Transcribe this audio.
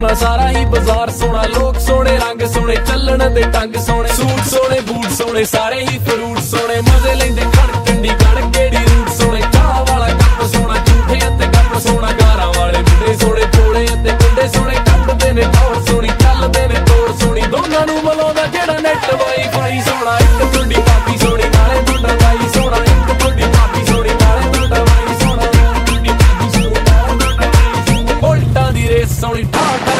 सारा ही बाजार सोना, लोग सोने, रंग सोने, चलन दे ढंग सोने, सूट सोने, बूट सोने, सारे ही फ्रूट सोने।